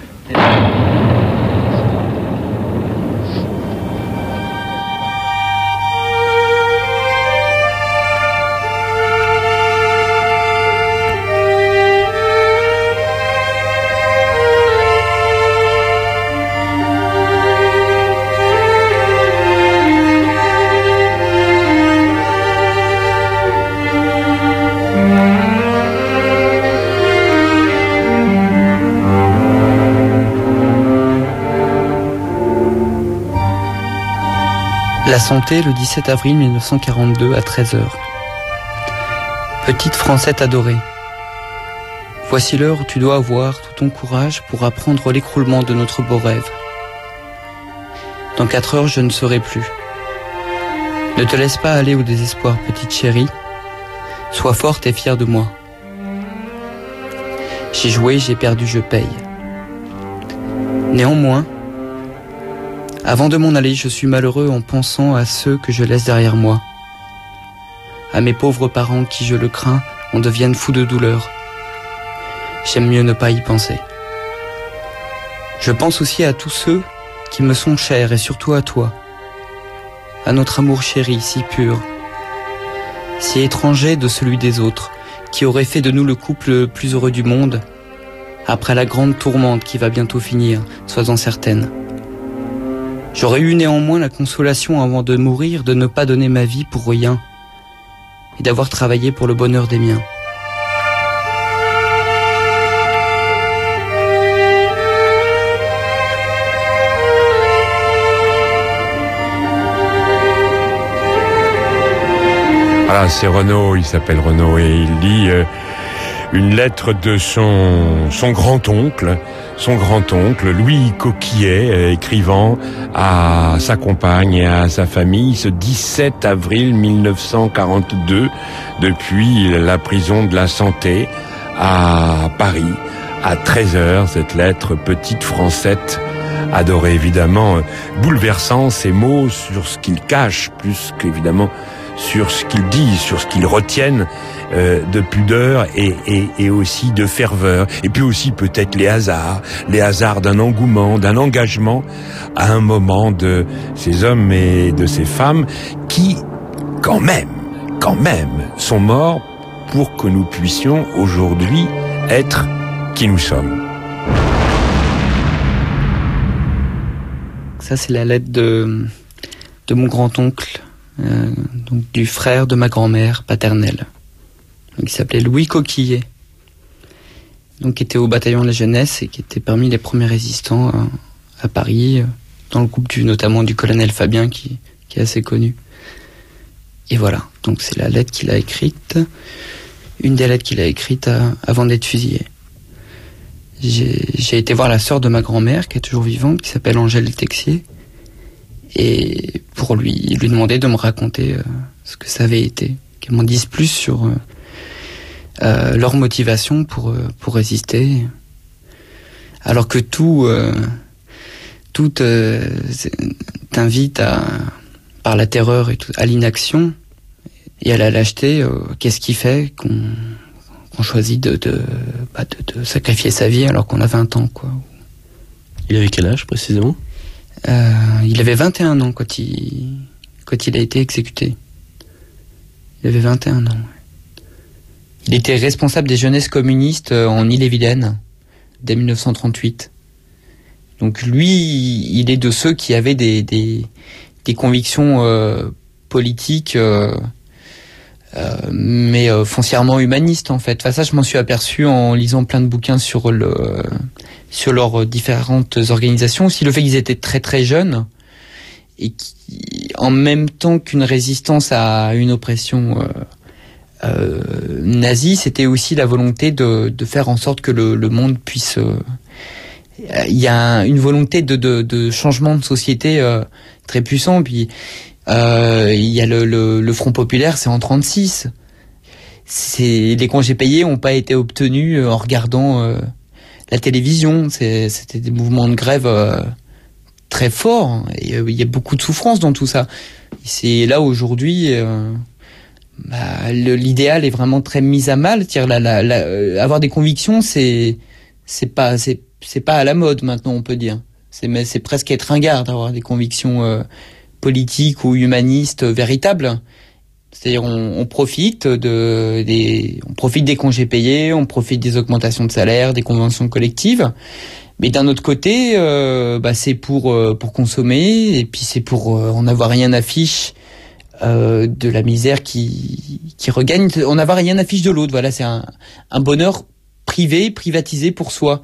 La Santé, le 17 avril 1942 à 13h. Petite Francette adorée, voici l'heure où tu dois avoir tout ton courage pour apprendre l'écroulement de notre beau rêve. Dans 4 heures, je ne serai plus. Ne te laisse pas aller au désespoir, petite chérie. Sois forte et fière de moi. J'ai joué, j'ai perdu, je paye. Néanmoins, avant de m'en aller, je suis malheureux en pensant à ceux que je laisse derrière moi. à mes pauvres parents qui, je le crains, en deviennent fous de douleur. J'aime mieux ne pas y penser. Je pense aussi à tous ceux qui me sont chers et surtout à toi, à notre amour chéri, si pur, si étranger de celui des autres, qui aurait fait de nous le couple le plus heureux du monde, après la grande tourmente qui va bientôt finir, sois-en certaine. J'aurais eu néanmoins la consolation avant de mourir de ne pas donner ma vie pour rien et d'avoir travaillé pour le bonheur des miens. Voilà, c'est Renaud, il s'appelle Renaud, et il lit une lettre de son grand-oncle, Louis Coquillet, écrivant à sa compagne et à sa famille ce 17 avril 1942, depuis la prison de la Santé à Paris, à 13h, cette lettre petite Francette adorée, évidemment, bouleversant ces mots sur ce qu'ils cachent, plus qu'évidemment sur ce qu'ils disent, sur ce qu'ils retiennent de pudeur et aussi de ferveur. Et puis aussi peut-être les hasards d'un engouement, d'un engagement à un moment de ces hommes et de ces femmes qui, quand même, sont morts pour que nous puissions aujourd'hui être qui nous sommes. Ça, c'est la lettre de mon grand-oncle, donc du frère de ma grand-mère paternelle, qui s'appelait Louis Coquillet, donc qui était au bataillon de la jeunesse et qui était parmi les premiers résistants à Paris, dans le groupe notamment du colonel Fabien qui est assez connu. Et voilà, donc c'est la lettre qu'il a écrite, une des lettres qu'il a écrites avant d'être fusillé. J'ai été voir la sœur de ma grand-mère qui est toujours vivante, qui s'appelle Angèle Texier, et pour lui demander de me raconter ce que ça avait été, qu'elle m'en dise plus sur leur motivation pour résister, alors que tout t'invite par la terreur et à l'inaction et à la lâcheté. Qu'est-ce qui fait qu'on choisit de sacrifier sa vie alors qu'on a 20 ans, quoi. Il avait quel âge précisément ? Il avait 21 ans quand il a été exécuté. Il avait 21 ans. Ouais. Il était responsable des jeunesses communistes en Ille-et-Vilaine dès 1938. Donc lui, il est de ceux qui avaient des convictions politiques, mais foncièrement humanistes en fait. Enfin, ça, je m'en suis aperçu en lisant plein de bouquins sur leurs différentes organisations. Aussi le fait qu'ils étaient très très jeunes et qui, en même temps qu'une résistance à une oppression nazie, c'était aussi la volonté de faire en sorte que le monde puisse... il y a une volonté de changement de société très puissant. Puis il y a le Front populaire, c'est en 1936. Les congés payés n'ont pas été obtenus en regardant la télévision. C'était des mouvements de grève très forts. Et il y a beaucoup de souffrance dans tout ça. C'est là aujourd'hui, l'idéal est vraiment très mis à mal. Avoir des convictions, c'est pas à la mode maintenant, on peut dire. C'est presque être ringard d'avoir des convictions politiques ou humanistes véritables. C'est-à-dire on profite des congés payés, on profite des augmentations de salaire, des conventions collectives. Mais d'un autre côté, c'est pour consommer, et puis c'est pour en avoir rien à fiche de la misère qui regagne. On n'avoir rien à fiche de l'autre. Voilà, c'est un bonheur privé, privatisé pour soi.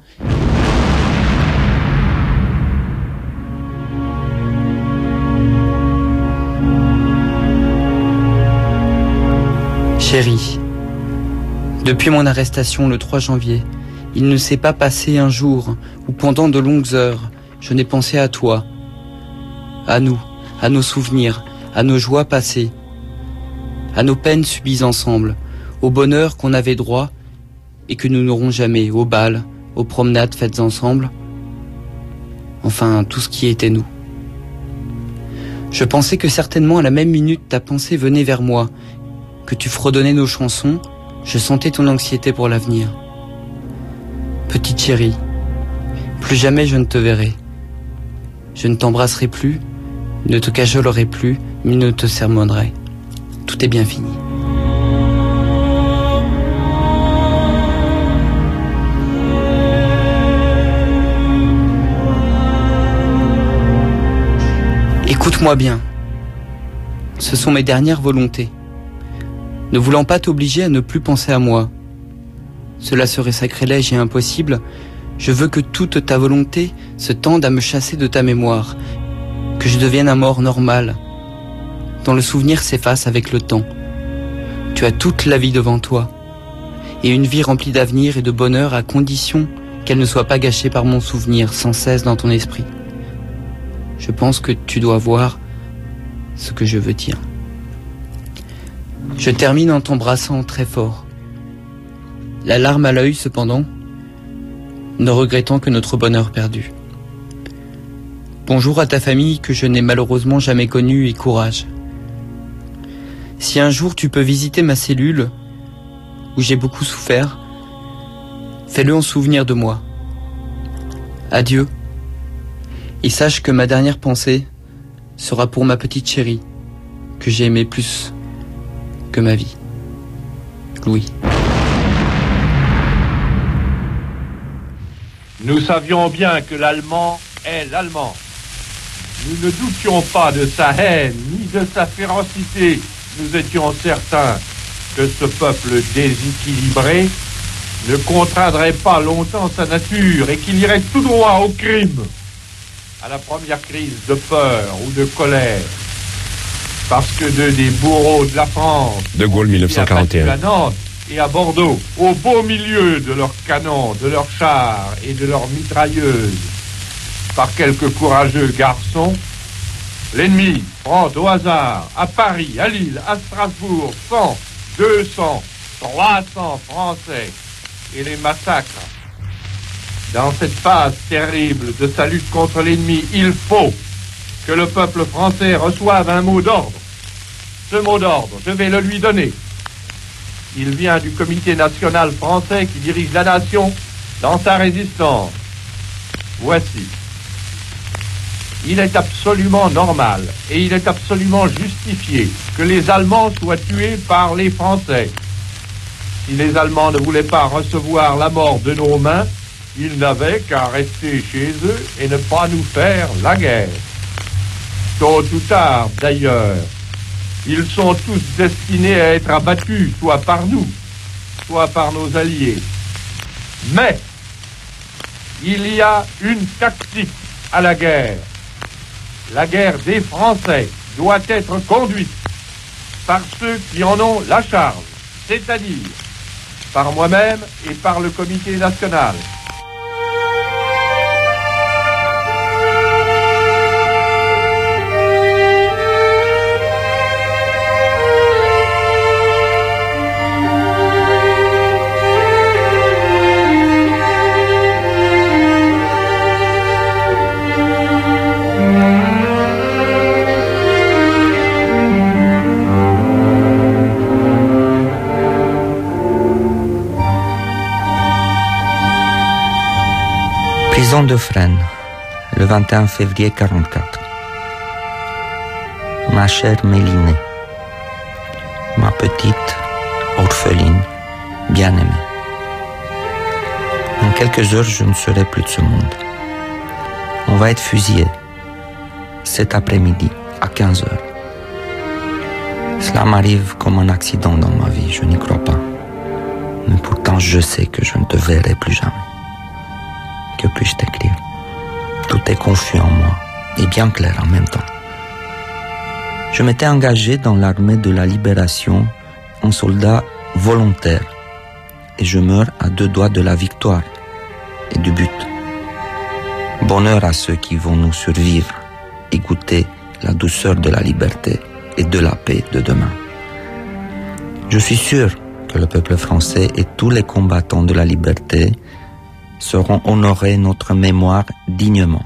Chérie, depuis mon arrestation le 3 janvier, il ne s'est pas passé un jour où pendant de longues heures, je n'ai pensé à toi, à nous, à nos souvenirs, à nos joies passées, à nos peines subies ensemble, au bonheur qu'on avait droit et que nous n'aurons jamais, aux bals, aux promenades faites ensemble, enfin tout ce qui était nous. Je pensais que certainement à la même minute ta pensée venait vers moi que tu fredonnais nos chansons, je sentais ton anxiété pour l'avenir. Petite chérie, plus jamais je ne te verrai. Je ne t'embrasserai plus, ne te cajolerai plus, ni ne te sermonnerai. Tout est bien fini. Écoute-moi bien. Ce sont mes dernières volontés. Ne voulant pas t'obliger à ne plus penser à moi. Cela serait sacrilège et impossible. Je veux que toute ta volonté se tende à me chasser de ta mémoire, que je devienne un mort normal, dont le souvenir s'efface avec le temps. Tu as toute la vie devant toi, et une vie remplie d'avenir et de bonheur à condition qu'elle ne soit pas gâchée par mon souvenir sans cesse dans ton esprit. Je pense que tu dois voir ce que je veux dire. Je termine en t'embrassant très fort, la larme à l'œil cependant, ne regrettant que notre bonheur perdu. Bonjour à ta famille que je n'ai malheureusement jamais connue et courage. Si un jour tu peux visiter ma cellule, où j'ai beaucoup souffert, fais-le en souvenir de moi. Adieu, et sache que ma dernière pensée sera pour ma petite chérie, que j'ai aimée plus que ma vie. Louis. Nous savions bien que l'Allemand est l'Allemand. Nous ne doutions pas de sa haine ni de sa férocité. Nous étions certains que ce peuple déséquilibré ne contraindrait pas longtemps sa nature et qu'il irait tout droit au crime, à la première crise de peur ou de colère. Parce que des bourreaux de la France, De Gaulle, 1941. à Nantes et à Bordeaux, au beau milieu de leurs canons, de leurs chars et de leurs mitrailleuses, par quelques courageux garçons, l'ennemi prend au hasard à Paris, à Lille, à Strasbourg, 100, 200, 300 Français et les massacre. Dans cette phase terrible de sa lutte contre l'ennemi, il faut que le peuple français reçoive un mot d'ordre. Ce mot d'ordre, je vais le lui donner. Il vient du Comité national français qui dirige la nation dans sa résistance. Voici. Il est absolument normal et il est absolument justifié que les Allemands soient tués par les Français. Si les Allemands ne voulaient pas recevoir la mort de nos mains, ils n'avaient qu'à rester chez eux et ne pas nous faire la guerre. Tôt ou tard, d'ailleurs, ils sont tous destinés à être abattus, soit par nous, soit par nos alliés. Mais, il y a une tactique à la guerre. La guerre des Français doit être conduite par ceux qui en ont la charge, c'est-à-dire par moi-même et par le Comité national. Prison de Fresnes, le 21 février 1944. Ma chère Mélinée, ma petite orpheline bien-aimée. En quelques heures, je ne serai plus de ce monde. On va être fusillé cet après-midi à 15 heures. Cela m'arrive comme un accident dans ma vie, je n'y crois pas. Mais pourtant, je sais que je ne te verrai plus jamais. Que puis-je t'écrire? Tout est confus en moi et bien clair en même temps. Je m'étais engagé dans l'armée de la libération en soldat volontaire et je meurs à 2 doigts de la victoire et du but. Bonheur à ceux qui vont nous survivre et goûter la douceur de la liberté et de la paix de demain. Je suis sûr que le peuple français et tous les combattants de la liberté sauront honorer notre mémoire dignement.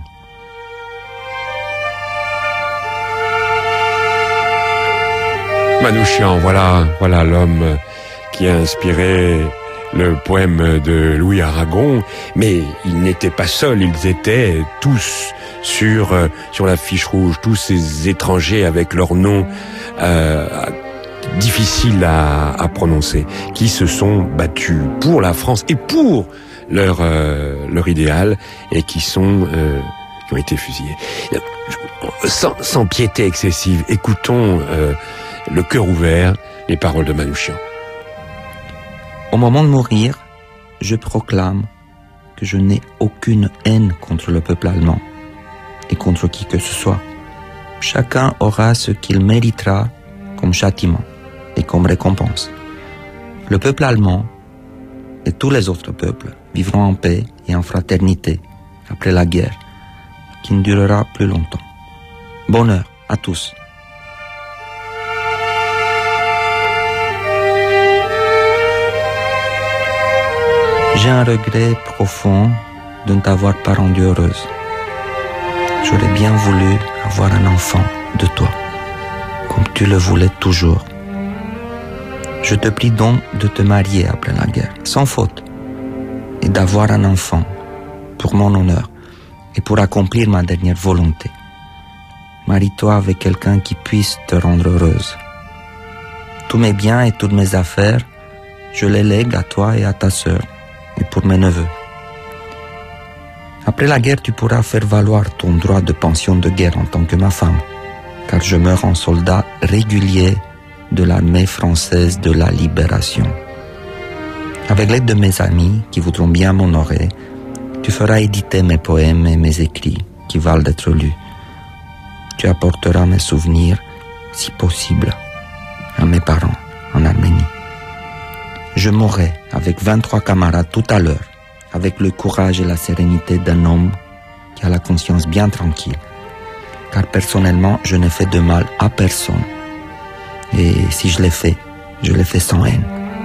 Manouchian, voilà l'homme qui a inspiré le poème de Louis Aragon, mais ils n'étaient pas seuls, ils étaient tous sur la fiche rouge, tous ces étrangers avec leurs noms difficiles à prononcer, qui se sont battus pour la France et pour leur idéal, et qui ont été fusillés. Sans piété excessive, écoutons le cœur ouvert les paroles de Manouchian. Au moment de mourir, je proclame que je n'ai aucune haine contre le peuple allemand et contre qui que ce soit. Chacun aura ce qu'il méritera comme châtiment et comme récompense. Le peuple allemand et tous les autres peuples vivront en paix et en fraternité après la guerre, qui ne durera plus longtemps. Bonheur à tous. J'ai un regret profond de ne t'avoir pas rendue heureuse. J'aurais bien voulu avoir un enfant de toi, comme tu le voulais toujours. Je te prie donc de te marier après la guerre, sans faute, et d'avoir un enfant, pour mon honneur, et pour accomplir ma dernière volonté. Marie-toi avec quelqu'un qui puisse te rendre heureuse. Tous mes biens et toutes mes affaires, je les lègue à toi et à ta sœur, et pour mes neveux. Après la guerre, tu pourras faire valoir ton droit de pension de guerre en tant que ma femme, car je meurs en soldat régulier de l'armée française de la libération. Avec l'aide de mes amis qui voudront bien m'honorer, tu feras éditer mes poèmes et mes écrits qui valent d'être lus. Tu apporteras mes souvenirs, si possible, à mes parents en Arménie. Je mourrai avec 23 camarades tout à l'heure, avec le courage et la sérénité d'un homme qui a la conscience bien tranquille. Car personnellement, je n'ai fait de mal à personne. Et si je l'ai fait sans haine.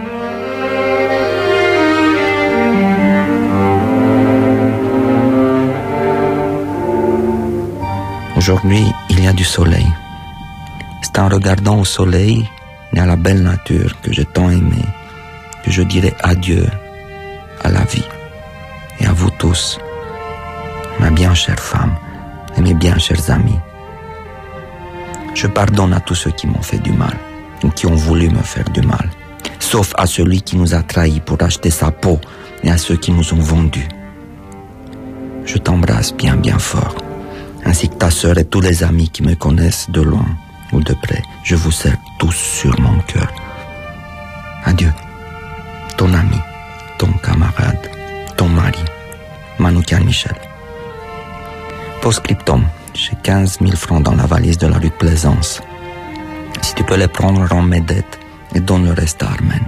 Aujourd'hui, il y a du soleil. C'est en regardant au soleil et à la belle nature que j'ai tant aimé que je dirai adieu à la vie et à vous tous, ma bien chère femme et mes bien chers amis. Je pardonne à tous ceux qui m'ont fait du mal ou qui ont voulu me faire du mal, sauf à celui qui nous a trahis pour acheter sa peau et à ceux qui nous ont vendus. Je t'embrasse bien bien fort, ainsi que ta sœur et tous les amis qui me connaissent de loin ou de près. Je vous serre tous sur mon cœur. Adieu, ton ami, ton camarade, ton mari, Manouchian Michel. Post-scriptum, j'ai 15 000 francs dans la valise de la rue de Plaisance. Si tu peux les prendre, rends mes dettes et donne le reste à Armen.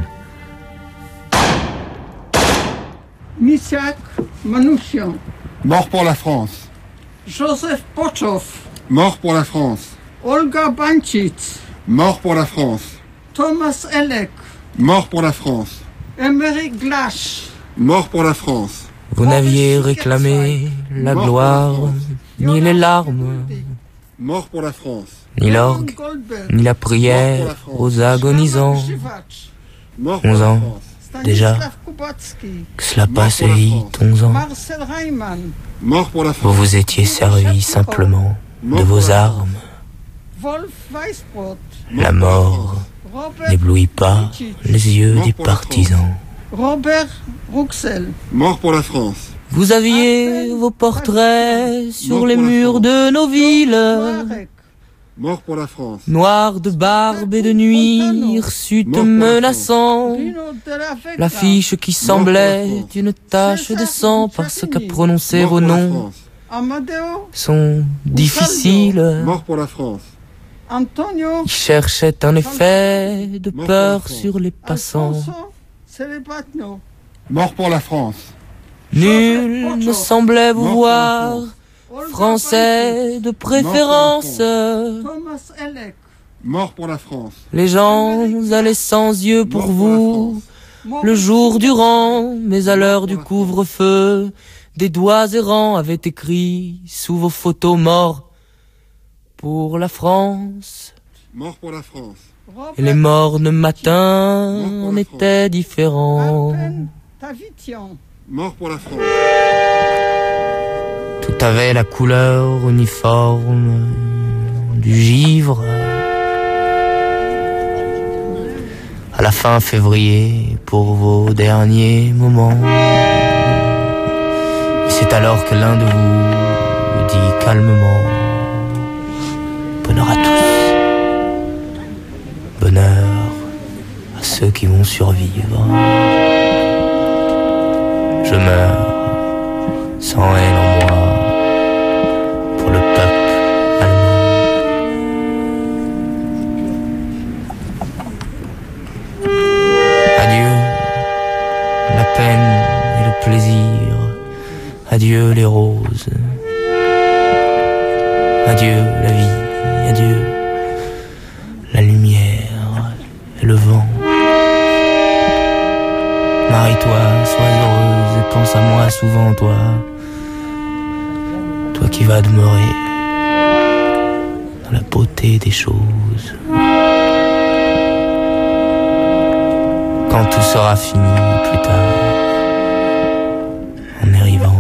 Misiak Manouchian. Mort pour la France. Joseph Pochov. Mort pour la France. Olga Banchitz. Mort pour la France. Thomas Elek. Mort pour la France. Emery Glash. Mort pour la France. Vous n'aviez réclamé la gloire, ni les larmes, Mort pour la France. ni l'orgue, ni la prière aux agonisants. 11 ans, déjà, que cela passait vite, 11 ans. Marcel Reimann. Mort pour la Vous France. vous étiez servi simplement de vos armes. Wolf Weisbrot. La mort n'éblouit pas les yeux des partisans. Robert Rouxel. Mort pour la France. Vous aviez vos portraits sur les murs de nos villes, Mort pour la France. noirs de barbe et de nuit, hirsutes menaçants. L'affiche qui semblait une tache de sang parce qu'à prononcer vos noms Amadeo sont difficiles. Mort pour la France. Antonio. Il cherchait un effet de peur sur les passants. Alfonso Celebatno. Mort pour la France. Nul ne semblait vous voir, français de préférence. Thomas Elek. Mort pour la France. Les gens allaient sans yeux pour vous, le jour durant, mais à l'heure du couvre-feu, des doigts errants avaient écrit sous vos photos morts pour la France. Mort pour la France. et les mornes matins en étaient différents. Mort pour la France. Tout avait la couleur uniforme du givre. À la fin février, pour vos derniers moments. Et c'est alors que l'un de vous dit calmement: bonheur à tous, bonheur à ceux qui vont survivre. Je meurs sans haine en moi pour le peuple allemand. Adieu la peine et le plaisir, adieu les roses, adieu la vie, adieu la lumière et le vent. Marie-toi, sois heureuse et pense à moi souvent, toi qui vas demeurer dans la beauté des choses. Quand tout sera fini plus tard, en arrivant.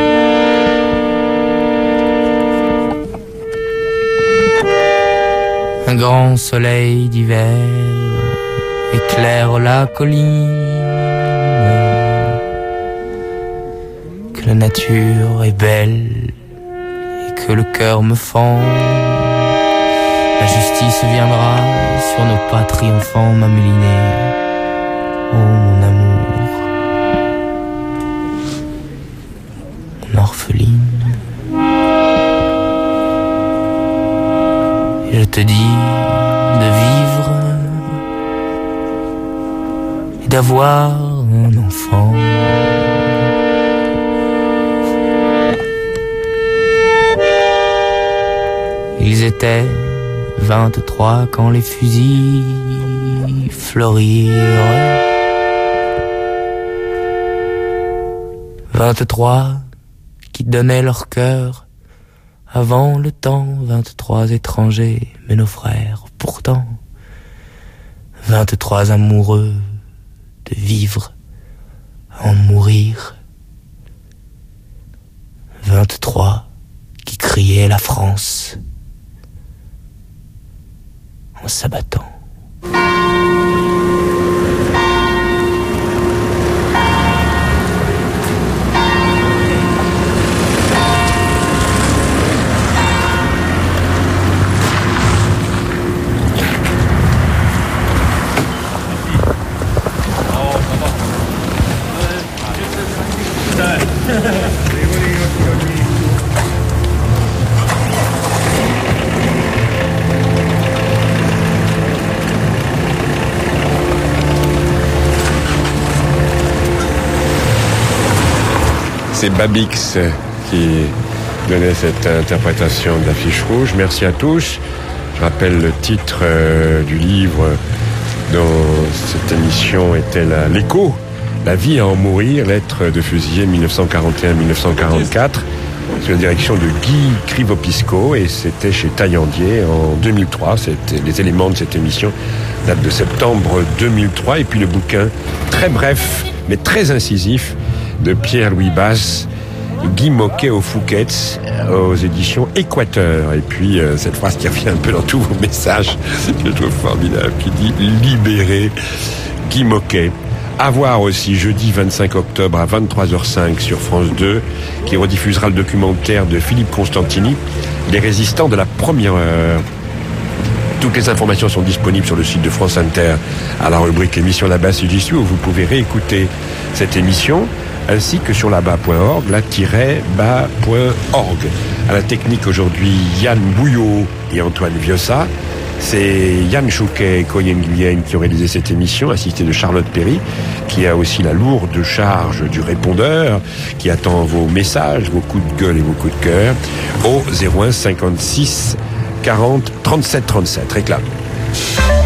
Un grand soleil d'hiver éclaire la colline. Que la nature est belle et que le cœur me fend. La justice viendra sur nos pas triomphants m'ameliner. Oh mon amour, mon orpheline. Et je te dis de vivre et d'avoir un enfant. Ils étaient 23 quand les fusils fleurirent. 23 qui donnaient leur cœur avant le temps. 23 étrangers, mais nos frères, pourtant. 23 amoureux de vivre à en mourir. 23 qui criaient la France en s'abattant. C'est Babix qui donnait cette interprétation de l'affiche rouge. Merci à tous. Je rappelle le titre du livre dont cette émission était l'écho. La vie à en mourir, lettre de fusillé 1941-1944, sous la direction de Guy Krivopisco, et c'était chez Taillandier en 2003. Les éléments de cette émission datent de septembre 2003. Et puis le bouquin, très bref, mais très incisif, de Pierre-Louis Basse, Guy Moquet aux Fouquet's, aux éditions Équateur. Et puis cette phrase qui revient un peu dans tous vos messages, que je trouve formidable, qui dit « Libéré, Guy Moquet ». À voir aussi jeudi 25 octobre à 23h05 sur France 2, qui rediffusera le documentaire de Philippe Constantini, Les résistants de la première heure. Toutes les informations sont disponibles sur le site de France Inter à la rubrique émission là-bas si j'y suis, où vous pouvez réécouter cette émission, ainsi que sur là-bas.org, la-bas.org. À la technique aujourd'hui, Yann Bouillot et Antoine Viossa. C'est Yann Chouquet et Coyen Guyenne qui ont réalisé cette émission, assisté de Charlotte Perry, qui a aussi la lourde charge du répondeur, qui attend vos messages, vos coups de gueule et vos coups de cœur, au 01 56 40 37 37. Réclame.